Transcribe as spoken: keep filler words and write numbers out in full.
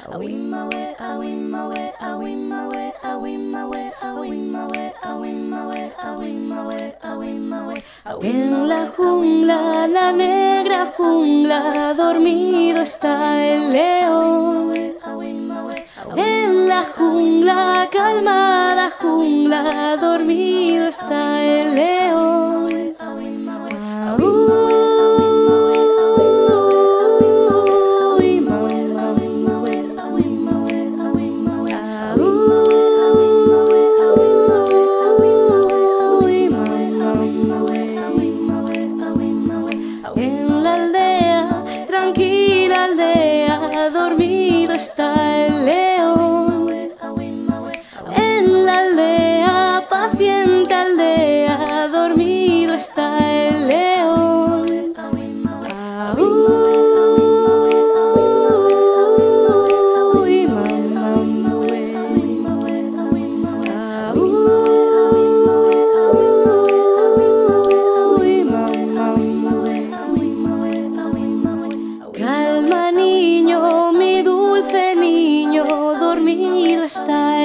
En la jungla, la negra jungla, dormido está el león. En la jungla, calmada jungla, dormido está el león. En la aldea, tranquila aldea, dormido está el león. En la aldea, paciente aldea, dormido está el león. Uy, mamá, uy, mamá. Calma niño, mi dulce niño, dormido está